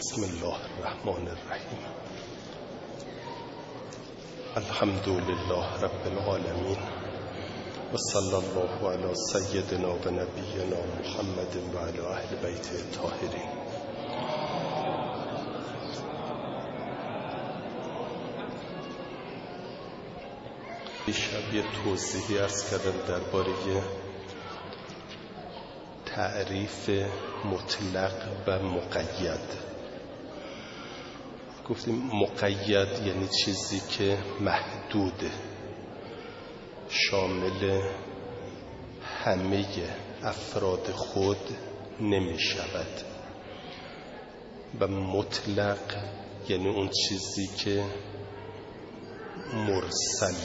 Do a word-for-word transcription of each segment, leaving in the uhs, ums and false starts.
بسم الله الرحمن الرحیم. الحمد لله رب العالمین و صلی الله علی سیدنا و نبینا محمد و علی اهل بیت الطاهرین. دیشب یه توضیحی عرض کردم درباره تعریف مطلق و مقید. گفتیم مقید یعنی چیزی که محدوده، شامل همه افراد خود نمی شود، و مطلق یعنی اون چیزی که مرسل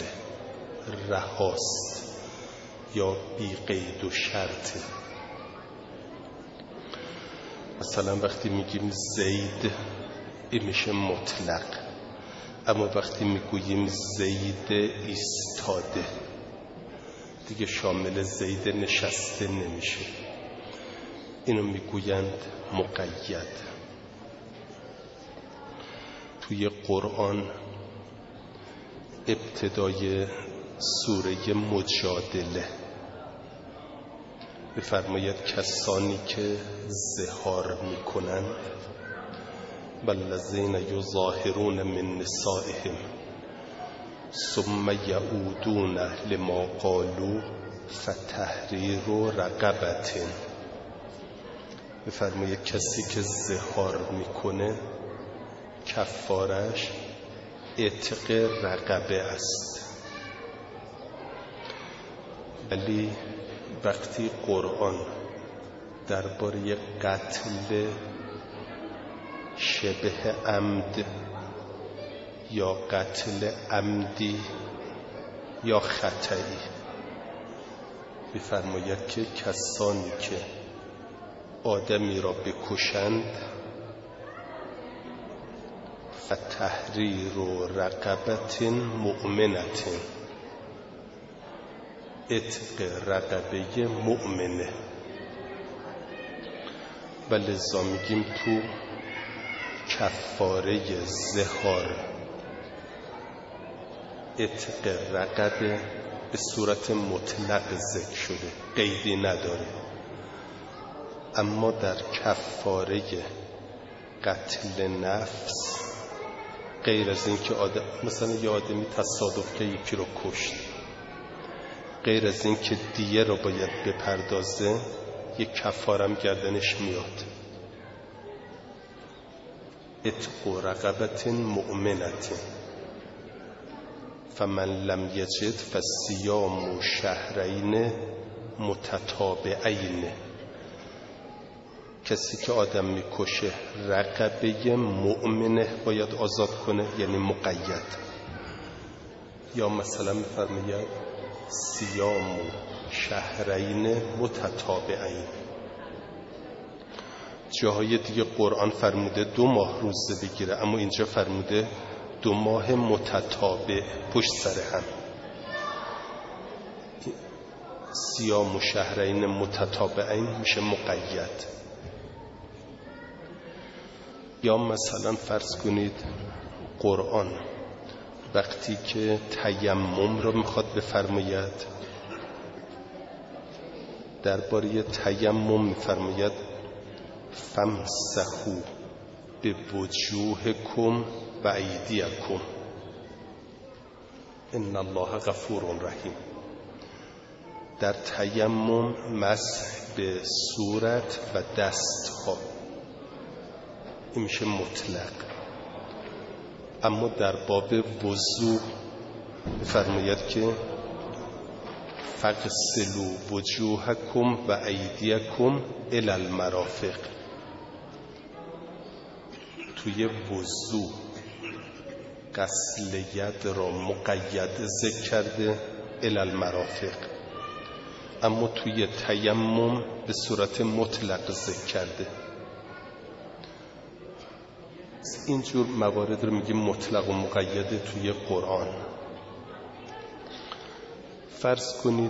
رهاست یا بی قید و شرطه. مثلا وقتی میگیم زید، این میشه مطلق، اما وقتی میگوییم زید ایستاده دیگه شامل زید نشسته نمیشه، اینو میگویند مقید. توی قرآن ابتدای سوره مجادله بفرماید کسانی که ظهار میکنند والذین یظاهرون من نسائهم ثم یعودون لما قالوا فتحریر رقبة. بفرماید کسی که ظهار میکنه کفارش عتق رقبه است. ولی وقتی قرآن درباره قتل شبه عمد یا قتل عمدی یا خطایی می‌فرماید که کسانی که آدمی را بکشند فتحریر رقبة مؤمنة، عتق رقبه مؤمنه. و لذا میگیم تو کفاره ظهار عتق رقبه به صورت مطلق ذکر شده، قیدی نداره. اما در کفاره قتل نفس غیر از این که آدم مثلا یه آدمی تصادف که یکی رو کشت، غیر از این که دیه رو باید بپردازه، یک کفارم گردنش میاد، عتق رقبة مؤمنة. فمن لم یجد فصیام شهرین متتابعین. کسی که آدم میکشه رقبه مؤمنه باید آزاد کنه، یعنی مقید. یا مثلا میفرماید صیام شهرین متتابعین. جاهای دیگه قرآن فرموده دو ماه روزه بگیره، اما اینجا فرموده دو ماه متتابع پشت سر هم. صیام شهرین متتابعین میشه مقید. یا مثلا فرض کنید قرآن وقتی که تیمم رو میخواد بفرماید، درباره تیمم میفرماید فامسحوا بوجوهکم و ایدیکم ان الله غفور رحیم. در تیمم مسح به صورت و دست ها این میشه مطلق. اما در باب وضو فرماید که فغسلوا وجوهکم و ایدیکم الی المرافق. توی وضو غسل ید را مقید ذکر کرده الی المرافق، اما توی تیمم به صورت مطلق ذکر کرده. اینجور موارد رو میگیم مطلق و مقید توی قرآن. فرض کنید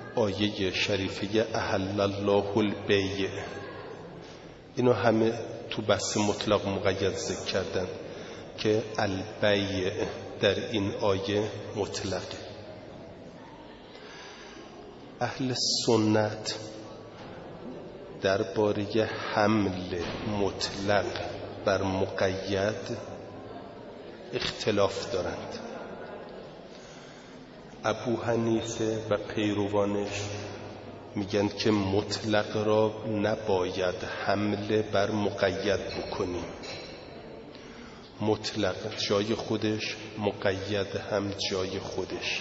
آیه شریفه احل الله البیع، اینو همه تو بحث مطلق مقید ذکر کردن که البیع در این آیه مطلقه. اهل سنت درباره حمل مطلق بر مقید اختلاف دارند. ابو حنیفه و پیروانش میگن که مطلق را نباید حمله بر مقید بکنیم، مطلق جای خودش، مقید هم جای خودش.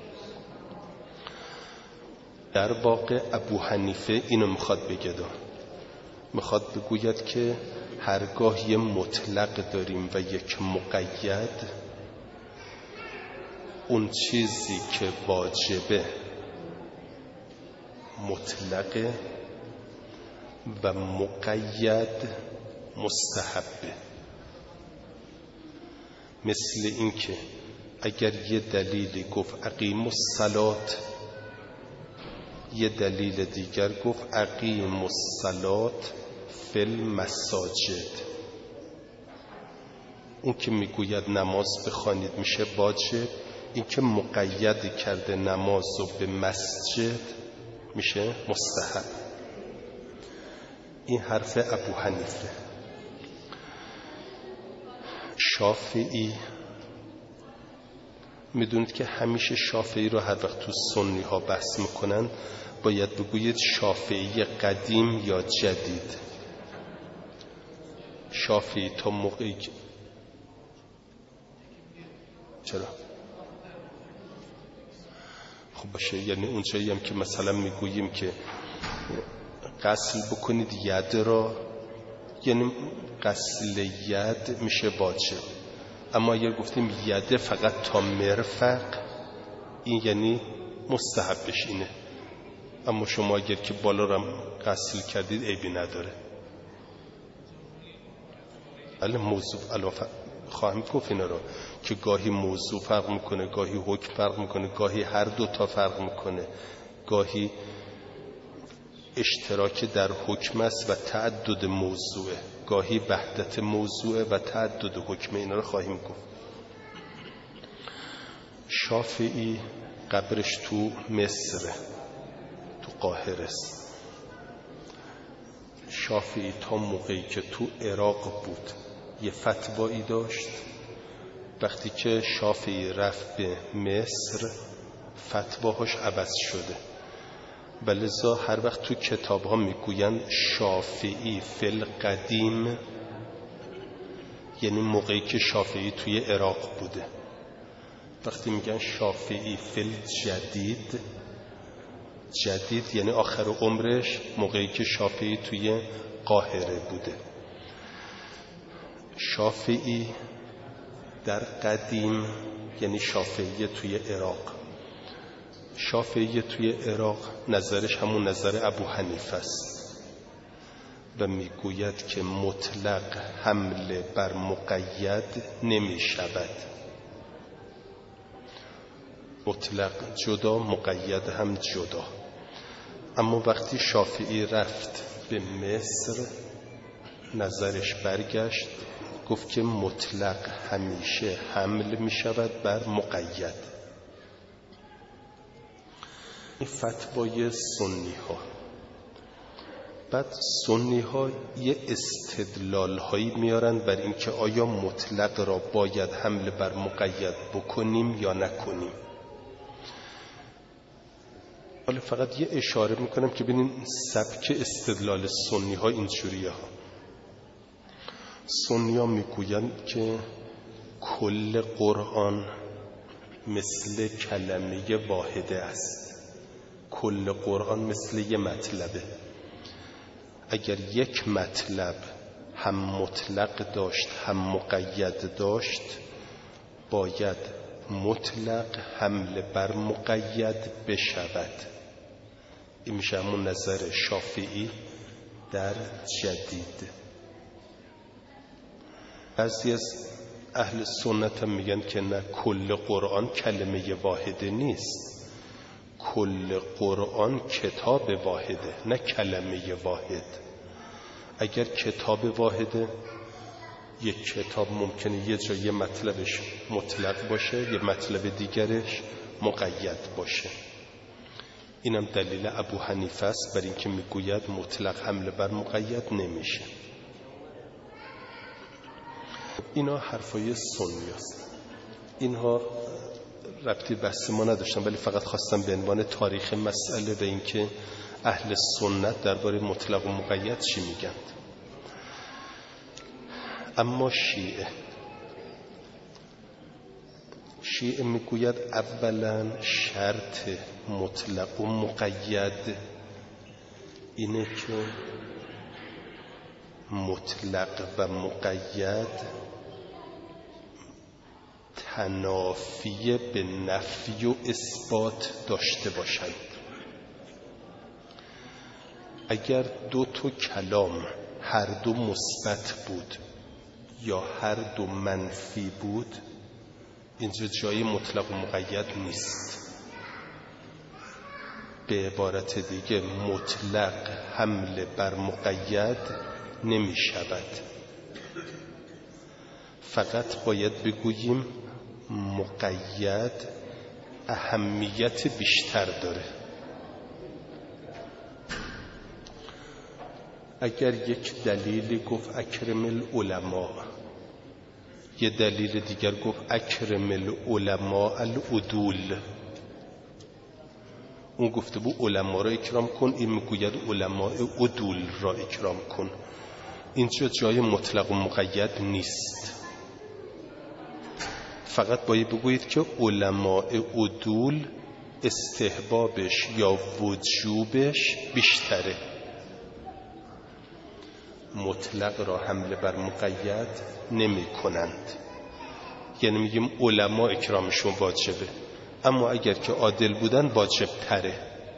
در واقع ابو حنیفه اینو میخواد بگه، میخواد بگوید که هرگاه یه مطلق داریم و یک مقید، اون چیزی که واجبه مطلقه و مقید مستحبه. مثل این که اگر یه دلیلی گفت اقیم الصلات، یه دلیل دیگر گفت اقیم الصلات فی المساجد، اون که میگوید نماز بخوانید میشه واجب، این که مقید کرده نماز رو به مسجد میشه مستحب. این حرف ابو حنیفه. شافعی، میدونید که همیشه شافعی رو هر وقت تو سنی ها بحث میکنن باید بگوید شافعی قدیم یا جدید. شافعی تا موقعی که چرا؟ خب باشه، یعنی اونجایی هم که مثلا میگوییم که غسل بکنید ید را، یعنی غسل ید میشه واجب، اما اگر گفتیم ید فقط تا مرفق، این یعنی مستحبش اینه، اما شما اگر که بالا را غسل کردید عیبی نداره. بله موضوع علاوه خواهم گفت اینا رو که گاهی موضوع فرق میکنه، گاهی حکم فرق میکنه، گاهی هر دو تا فرق میکنه، گاهی اشتراک در حکم است و تعدد موضوعه، گاهی وحدت موضوعه و تعدد حکم. اینا رو خواهیم گفت. شافعی قبرش تو مصر، تو قاهره است. شافعی تا موقعی که تو عراق بود یه فتوایی داشت، وقتی که شافعی رفت به مصر فتواهاش عوض شده، ولذا هر وقت تو کتاب ها میگوین شافعی فی القدیم، یعنی موقعی که شافعی توی عراق بوده. وقتی میگن شافعی فی الجدید، جدید یعنی آخر عمرش، موقعی که شافعی توی قاهره بوده. شافعی در قدیم یعنی شافعی توی عراق. شافعی توی عراق نظرش همون نظر ابو حنیفه است و میگوید که مطلق حمله بر مقید نمی شود، مطلق جدا، مقید هم جدا. اما وقتی شافعی رفت به مصر نظرش برگشت، گفت که مطلق همیشه حمل می شود بر مقید. این فتوای سنی ها. بعد سنی ها یه استدلال هایی میارن بر اینکه آیا مطلق را باید حمل بر مقید بکنیم یا نکنیم. حالا فقط یه اشاره میکنم که ببینین سبک استدلال سنی ها اینجوریه ها. سنی ها میگویند که کل قرآن مثل کلمه واحده است، کل قرآن مثل یه مطلبه. اگر یک مطلب هم مطلق داشت هم مقید داشت، باید مطلق حمل بر مقید بشود. این میشه همون نظر شافعی در جدید. بعضی از اهل سنت هم میگن که نه، کل قرآن کلمه واحده نیست، کل قرآن کتاب واحده، نه کلمه واحد. اگر کتاب واحده، یک کتاب ممکنه یه جای یه مطلبش مطلق باشه، یه مطلب دیگرش مقید باشه. اینم دلیل ابو حنیفه است بر اینکه میگوید مطلق حمله بر مقید نمیشه. اینا حرفای سنی است. اینها ربطی بحث ما نداشتن، ولی فقط خواستم به عنوان تاریخ مسئله به اینکه اهل سنت درباره مطلق و مقید چی میگن. اما شیعه شیعه میگوید اولا شرط مطلق و مقید اینه که مطلق و مقید تنافی به نفی و اثبات داشته باشند. اگر دو تا کلام هر دو مثبت بود یا هر دو منفی بود، اینجا جای مطلق و مقید نیست. به عبارت دیگه مطلق حمله بر مقید نمی شود. فقط باید بگوییم مقید اهمیت بیشتر داره. اگر یک دلیلی گفت اکرم العلماء، یه دلیل دیگر گفت اکرم العلماء العدول، اون گفته بود علما را اکرام کن، این میگوید علماء عدول را اکرام کن. اینجا جای مطلق و مقید نیست. فقط باید بگویید که علماء عدول استحبابش یا وجوبش بیشتره. مطلق را حمله بر مقید نمی کنند. یعنی میگیم علما اکرامشون واجبه، اما اگر که عادل بودن واجب تره.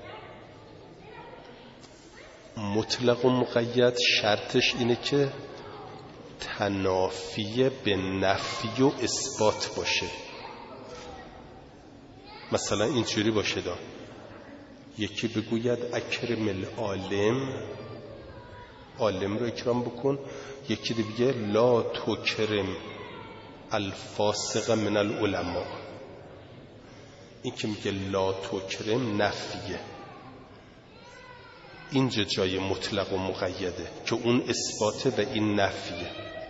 مطلق و مقید شرطش اینه که تنافی به نفی و اثبات باشه. مثلا اینجوری باشه دا یکی بگوید اکرم العالم، عالم رو اکرام بکن، یکی دیگه لا تکرم الفاسق من العلماء. این که میگه لا تکرم نفیه. اینجا جای مطلق و مقیده که اون اثباته و این نفیه.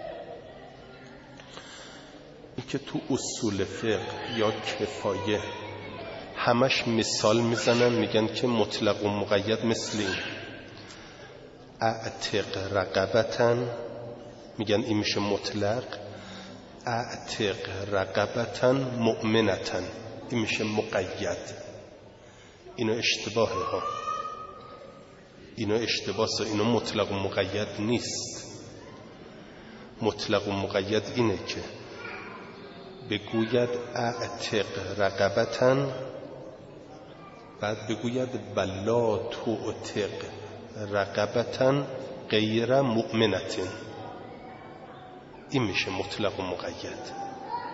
این که تو اصول فقه یا کفایه همش مثال میزنن، میگن که مطلق و مقید مثل این. اعتق رقبتن، میگن این میشه مطلق. اعتق رقبتن مؤمنتن، این میشه مقید. اینو اشتباهه ها، اینو اشتباهه، اینو مطلق و مقید نیست. مطلق و مقید اینه که بگوید اعتق رقبتن، بعد بگوید بلا تعتق رقبتن غیر مؤمنتن، این میشه مطلق و مقید.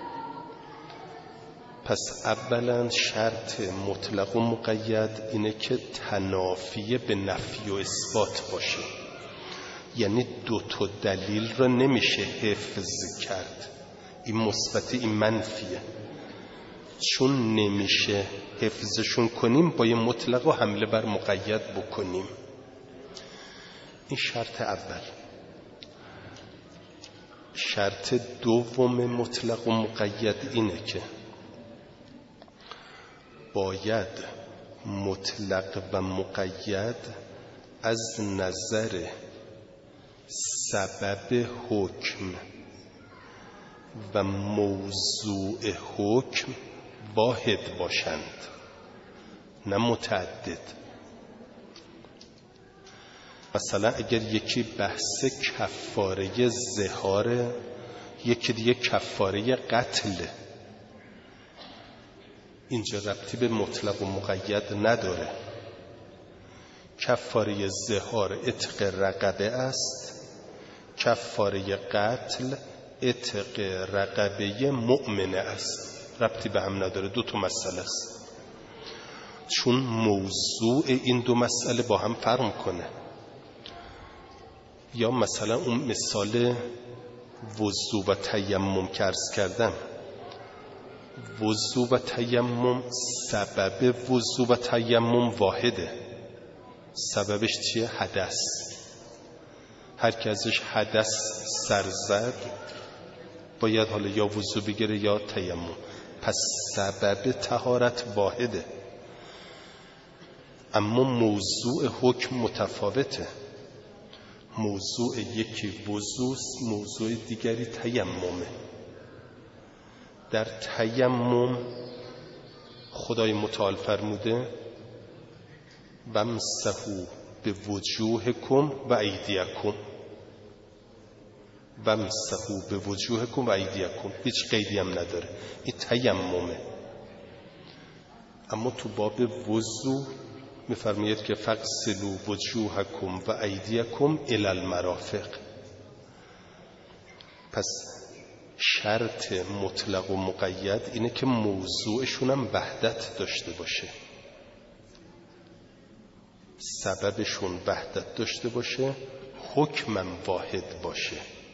پس اولا شرط مطلق و مقید اینه که تنافی به نفی و اثبات باشه. یعنی دو تا دلیل را نمیشه حفظ کرد، این مثبت این منفیه. چون نمیشه حفظشون کنیم با یه مطلق و حمله بر مقید بکنیم. این شرط اول. شرط دوم مطلق و مقید اینه که باید مطلق و مقید از نظر سبب حکم و موضوع حکم واحد باشند، نه متعدد. مثلا اگر یکی بحث کفاره زهاره، یکی دیگه کفاره قتله، اینجا ربطی به مطلق و مقید نداره. کفاره زهار عتق رقبه است، کفاره قتل عتق رقبه مؤمنه است. ربطی به هم نداره، دو تا مسئله است. چون موضوع این دو مسئله با هم فرق کنه. یا مثلا اون مثال وضو و تیمم که عرض کردم، وضو و تیمم سبب وضو و تیمم واحده. سببش چیه؟ حدث. هر که ازش حدث سر زد باید حالا یا وضو بگیره یا تیمم. پس سبب طهارت واحده، اما موضوع حکم متفاوته. موضوع یکی وضوست، موضوع دیگری تیممه. در تیمم خدای متعال فرموده وامسحوا بوجوهکم و ایدیکم، وامسحوا بوجوهکم و ایدیکم، هیچ قیدی هم نداره، این تیممه. اما تو باب وضو میفرماید که فغسلوا وجوهکم و ایدیکم الی المرافق. پس شرط مطلق و مقید اینه که موضوعشون هم وحدت داشته باشه، سببشون وحدت داشته باشه، حکمم واحد باشه.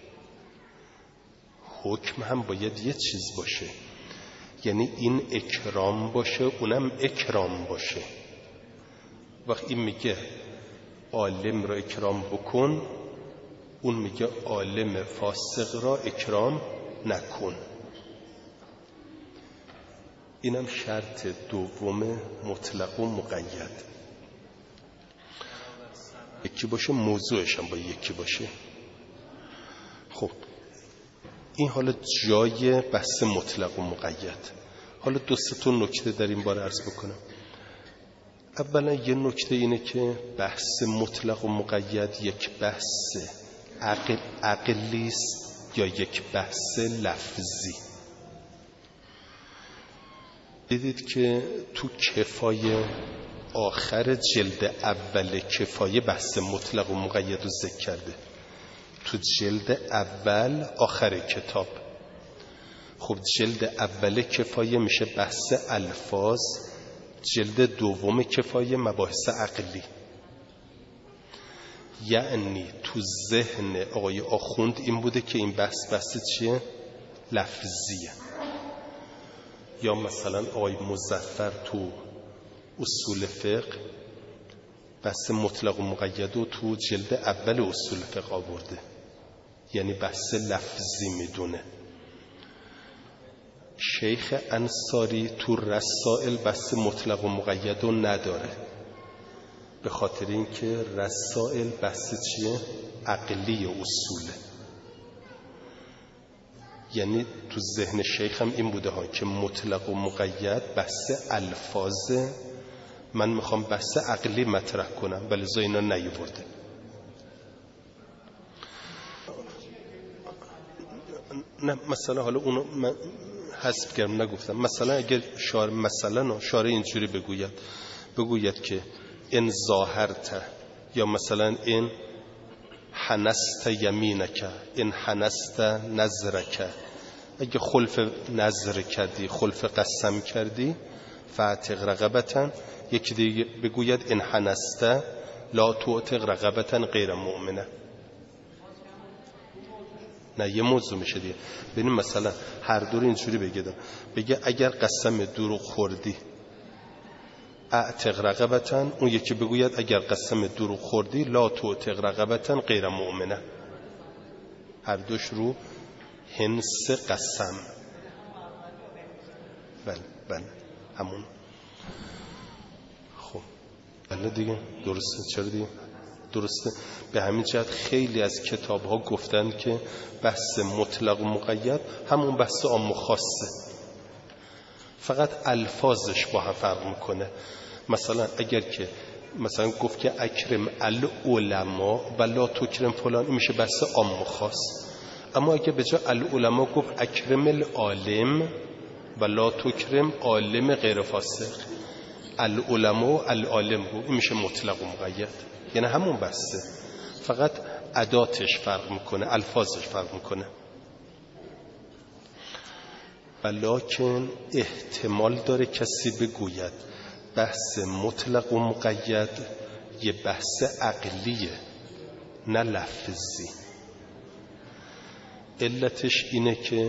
حکم هم باید یه چیز باشه، یعنی این اکرام باشه اونم اکرام باشه. وقتی این میگه عالم را اکرام بکن، اون میگه عالم فاسق را اکرام نکن. اینم شرط دوم مطلق و مقید. یکی باشه، موضوعش هم باید یکی باشه. خب این حالا جای بحث مطلق و مقید. حالا دو سه تا نکته در این باره عرض بکنم. اولا یه نکته اینه که بحث مطلق و مقید یک بحث عقل عقلی است یا یک بحث لفظی. دیدید که تو کفایه آخر جلد اول کفایه بحث مطلق و مقید رو ذکر کرده، تو جلد اول آخر کتاب. خب جلد اول کفایه میشه بحث الفاظ، جلد دوم کفایه مباحث عقلی. یعنی تو ذهن آقای آخوند این بوده که این بحث بحث چیه؟ لفظیه. یا مثلا آقای مظفر تو اصول فقه بحث مطلق و مقید رو تو جلد اول اصول فقه آورده، یعنی بحث لفظی میدونه. شیخ انصاری تو رسائل بحث مطلق و مقید رو نداره، به خاطر اینکه رسائل بحث چیه؟ عقلی اصوله. یعنی تو ذهن شیخ هم این بوده ها که مطلق و مقید بحث الفاظه، من میخوام بحث عقلی مطرح کنم ولی زا اینا نیورده. نه مثلا حالا اونو من حذف کردم نگفتم. مثلا اگر شعر مثلا شعر اینجوری بگوید بگوید که ان ظاهرت، یا مثلا این حنست یمینک، این حنست نظرک، اگه خلف نظر کردی، خلف قسم کردی، فاعتق رقبتا. یکی دیگه بگوید این حنست لا تعتق رقبتا غیر مؤمنه. نه یه موضوع میشه دیگه. ببین مثلا هر دور اینجوری بگیدم، بگه اگر قسم دروغ خوردی اعتق رقبتا، اون یکی بگوید اگر قسم دروغ خوردی لا تعتق رقبتا غیر مؤمنه. هر دوش رو هنس قسم. بله بله همون. خب بله دیگه درسته. چرا دیگه درسته. به همین جهت خیلی از کتاب ها گفتن که بحث مطلق و مقید همون بحث عام و خاصه، فقط الفاظش با هم فرق میکنه. مثلا اگر که مثلا گفت که اکرم العلماء و لا تکرم فلان، میشه بحث عام و خاص. اما اگر به جای العلماء گفت اکرم العالم و لا تکرم عالم غیر فاسق، العلماء و العالم گفت، این میشه مطلق و مقید. یعنی همون بحثه، فقط اداتش فرق میکنه، الفاظش فرق میکنه. ولیکن احتمال داره کسی بگوید بحث مطلق و مقید یه بحث عقلیه، نه لفظی. علتش اینه که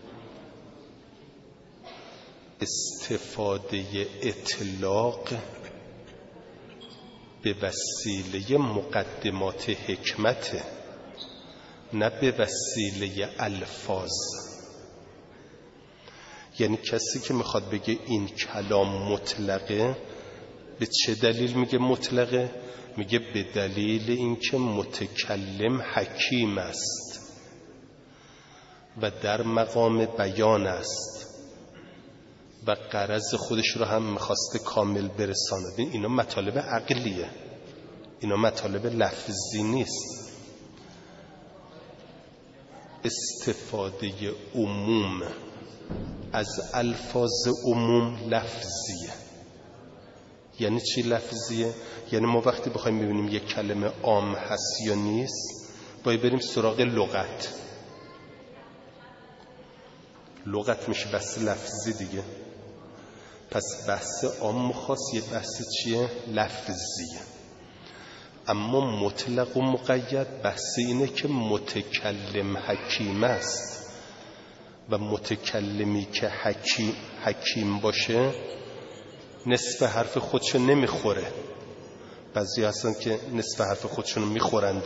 استفاده اطلاق به وسیله مقدمات حکمت، نه به وسیله الفاظ. یعنی کسی که میخواد بگه این کلام مطلقه، به چه دلیل میگه مطلقه؟ میگه به دلیل اینکه متکلم حکیم است و در مقام بیان است و غرض خودش رو هم میخواسته کامل برسانه. اینا مطالب عقلیه، اینا مطالب لفظی نیست. استفاده عموم از الفاظ عموم لفظیه. یعنی چی لفظیه؟ یعنی ما وقتی بخوایم ببینیم یک کلمه عام هست یا نیست، باید بریم سراغ لغت. لغت میشه بحث لفظی دیگه. پس بحث عام و خاص یه بحث چیه؟ لفظیه. اما مطلق و مقید بحث اینه که متکلم حکیم است و متکلمی که حکیم, حکیم باشه نصف حرف خودشو نمیخوره. بعضی هستن که نصف حرف خودشونو میخورند،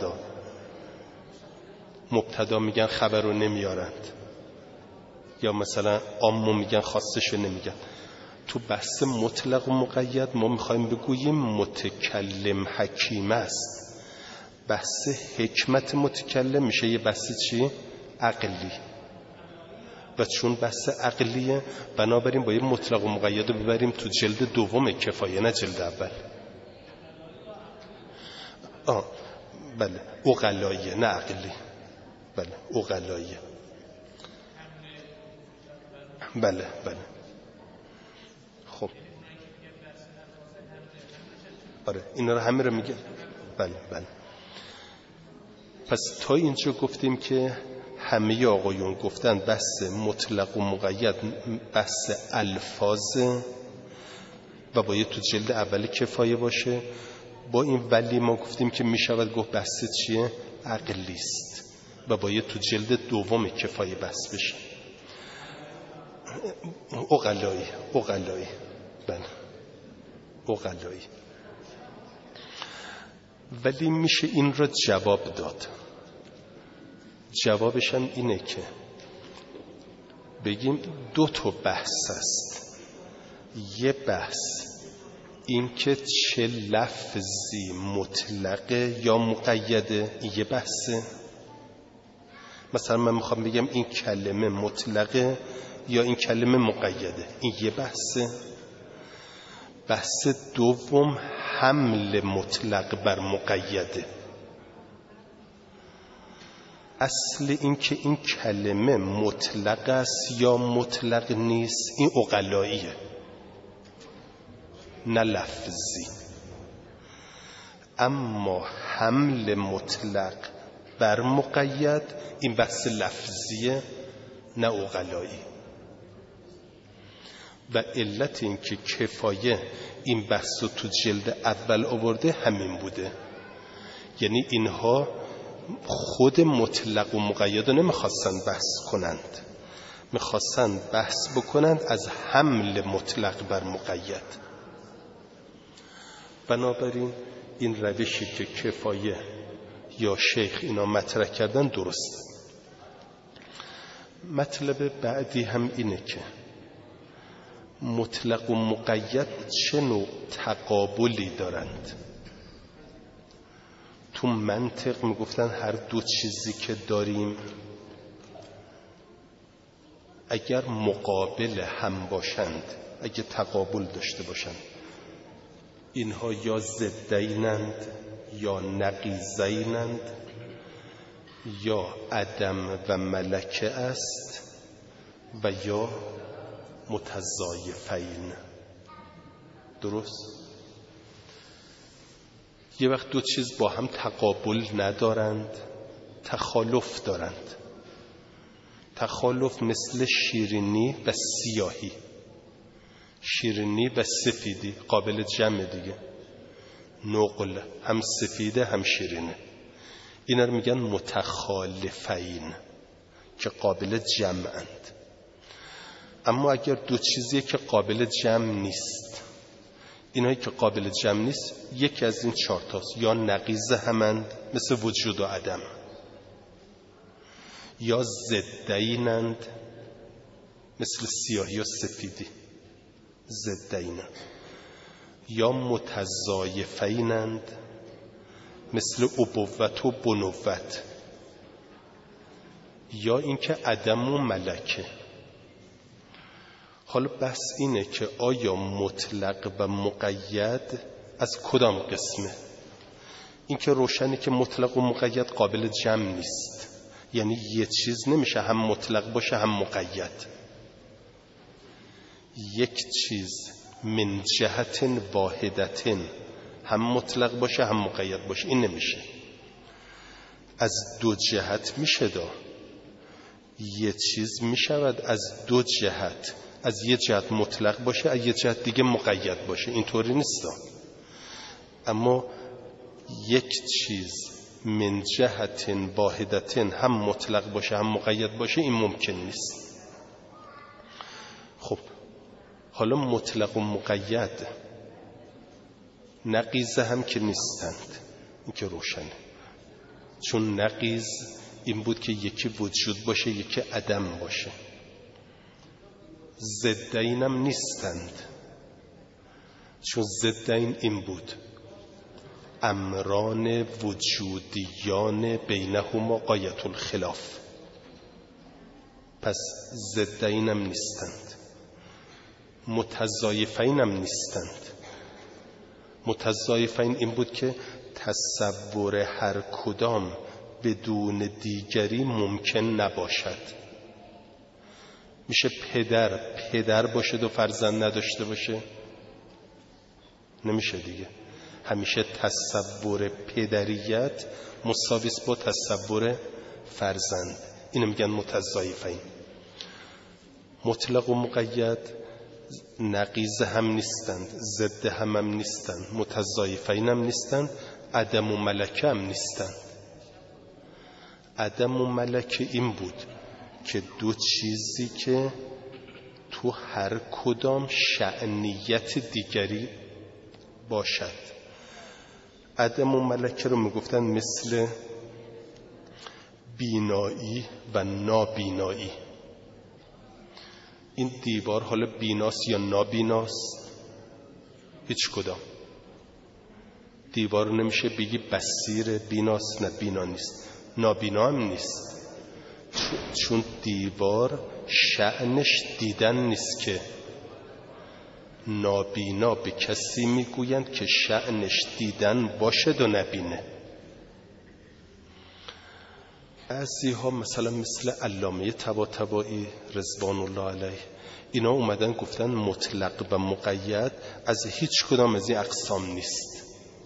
مبتدا میگن خبر رو نمیارند، یا مثلا عامو میگن خاصشو نمیگن. تو بحث مطلق و مقید ما میخوایم بگوییم متکلم حکیم است. بحث حکمت متکلم میشه یه بحث چی؟ عقلی. و چون بحث عقلیه بنابراین باید مطلق و مقید رو ببریم تو جلد دوم کفایه، نه جلد اول. آه بله، عقلاییه نه عقلی. بله عقلاییه. بله بله. خب آره اینا رو همه رو میگه. بله بله. پس تا اینجا گفتیم که همه آقایون گفتن بحث مطلق و مقید بحث الفاظ و باید تو جلد اول کفایه باشه. با این ولی ما گفتیم که میشود گفت بحث چیه؟ عقلی است و باید تو جلد دوم کفایه بحث بشه. عقلایی عقلایی بله عقلایی. ولی میشه این را جواب داد. جوابش هم اینه که بگیم دو تا بحث است. یه بحث این که چه لفظی مطلقه یا مقیده، یه بحثه. مثلا من میخوام بگم این کلمه مطلقه یا این کلمه مقیده، این یه بحثه. بحث دوم حمل مطلق بر مقیده. اصل این که این کلمه مطلق است یا مطلق نیست این عقلاییه نه لفظی. اما حمل مطلق بر مقید این بحث لفظیه نه عقلایی. و علت این که کفایه این بحث رو تو جلد اول آورده همین بوده. یعنی اینها خود مطلق و مقید رو نمیخواستن بحث کنند، میخواستن بحث بکنند از حمل مطلق بر مقید. بنابراین این روشی که کفایه یا شیخ اینا مطرح کردن درسته. مطلب بعدی هم اینه که مطلق و مقید چه نوع تقابلی دارند. تو منطق میگفتن هر دو چیزی که داریم اگر مقابل هم باشند، اگر تقابل داشته باشند، اینها یا ضدینند یا نقیضینند یا عدم و ملکه است و یا متضایفین. درست؟ یه وقت دو چیز با هم تقابل ندارند، تخالف دارند. تخالف مثل شیرینی و سیاهی، شیرینی و سفیدی قابل جمع دیگه. نقل هم سفیده هم شیرینه. اینا رو میگن متخالفین که قابل جمعند. اما اگر دو چیزیه که قابل جمع نیست، اینایی که قابل جمع نیست یکی از این چهار تاست، یا نقیض همند مثل وجود و عدم، یا ضدینند مثل سیاهی و سفیدی ضدینند، یا متضایفینند مثل ابوت و بنوت، یا اینکه عدم و ملکه. حالا بحث اینه که آیا مطلق و مقید از کدام قسمه؟ این که روشنه که مطلق و مقید قابل جمع نیست، یعنی یه چیز نمیشه هم مطلق باشه هم مقید. یک چیز من جهت واحدت هم مطلق باشه هم مقید باشه، این نمیشه. از دو جهت میشه دا یه چیز میشود از دو جهت، از یه جهت مطلق باشه از یه جهت دیگه مقید باشه، اینطوری نیست دا. اما یک چیز من جهت واحدت هم مطلق باشه هم مقید باشه این ممکن نیست. خب حالا مطلق و مقید نقیض هم که نیستند، این که روشنه. چون نقیض این بود که یکی وجود باشه یکی عدم باشه. ضدین هم نیستند، چون ضدین این بود امران وجودیان بینهما غایت الخلاف، پس ضدین هم نیستند. متضایفین هم نیستند. متضایفین این بود که تصور هر کدام بدون دیگری ممکن نباشد. میشه پدر پدر باشه دو فرزند نداشته باشه؟ نمیشه دیگه. همیشه تصور پدریت مساویس با تصور فرزند. اینو میگن متضایفین. مطلق و مقید نقیض هم نیستند، ضد هم هم نیستند، متضایفین هم نیستند، عدم و ملکه هم نیستند. عدم و ملکه این بود که دو چیزی که تو هر کدام شأنیت دیگری باشد. عدم و ملکه رو میگفتن مثل بینایی و نابینایی. این دیوار حالا بیناست یا نابیناست؟ هیچ کدام. دیوار رو نمیشه بگی بصیر بیناست، نه بینا نیست، نابینا هم نیست. چون دیوار شأنش دیدن نیست که نابینا به کسی میگویند که شأنش دیدن باشد و نبینه. بعضی ها مثلا مثل علامه طباطبایی رضوان الله علیه اینا اومدن گفتن مطلق و مقید از هیچ کدام از این اقسام نیست.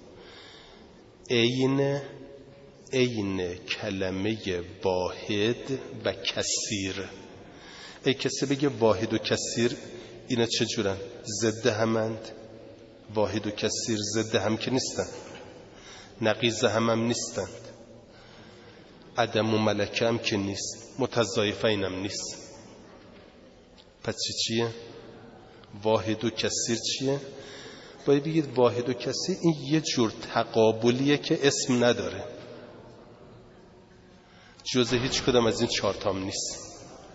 عین عین کلمه واحد و کثیر. ای کسی بگه واحد و کثیر اینا چجورن؟ ضد همند. واحد و کثیر ضد هم که نیستن، نقیض هم هم نیستند، عدم و ملکه هم که نیست، متضایفین هم نیست. پس چی چیه؟ واحد و کثیر چیه؟ باید بگید واحد و کثیر این یه جور تقابلیه که اسم نداره، جز هیچ کدام از این چهار تام نیست.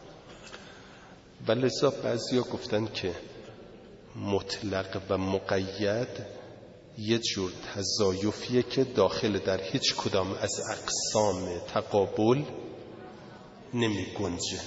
ولی لذا بعضی ها گفتن که مطلق و مقید یه جور تضایفیه که داخل در هیچ کدام از اقسام تقابل نمی گنجه.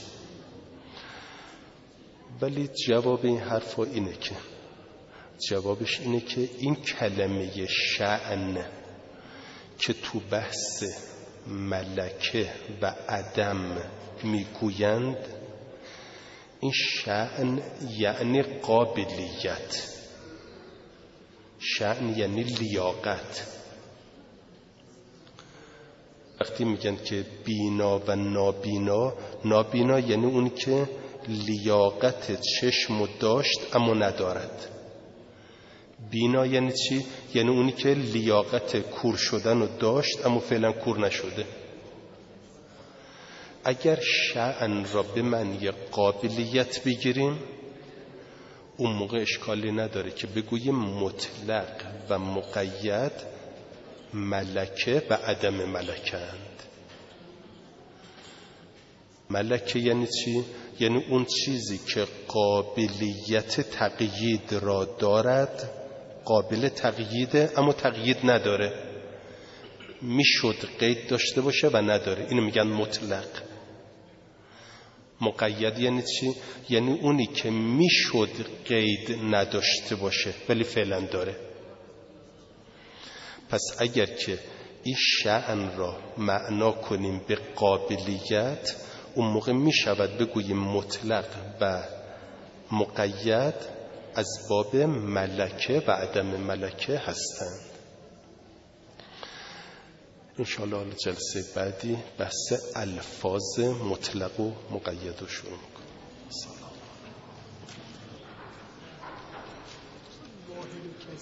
ولی جواب این حرفا اینه که جوابش اینه که این کلمه شأن که تو بحث ملکه و عدم میگویند، این شأن یعنی قابلیت، شأن یعنی لیاقت. وقتی میگن که بینا و نابینا، نابینا یعنی اون که لیاقت چشم داشت اما ندارد. بینا یعنی چی؟ یعنی اونی که لیاقت کور شدن رو داشت اما فعلا کور نشده. اگر شأن را به معنی قابلیت بگیریم اون موقع اشکالی نداره که بگوییم مطلق و مقید ملکه و عدم ملکند. ملکه یعنی چی؟ یعنی اون چیزی که قابلیت تقیید را دارد، قابل تقییده اما تقیید نداره، میشد قید داشته باشه و نداره، اینو میگن مطلق. مقید یعنی چی؟ یعنی اونی که میشد قید نداشته باشه ولی فعلا داره. پس اگر که این شأن را معنا کنیم به قابلیت، اون موقع می شود بگوییم مطلق و مقید از باب ملکه و عدم ملکه هستند. انشاءالله جلسه بعدی بحث الفاظ مطلق و مقید رو شروع میکنم. سلام.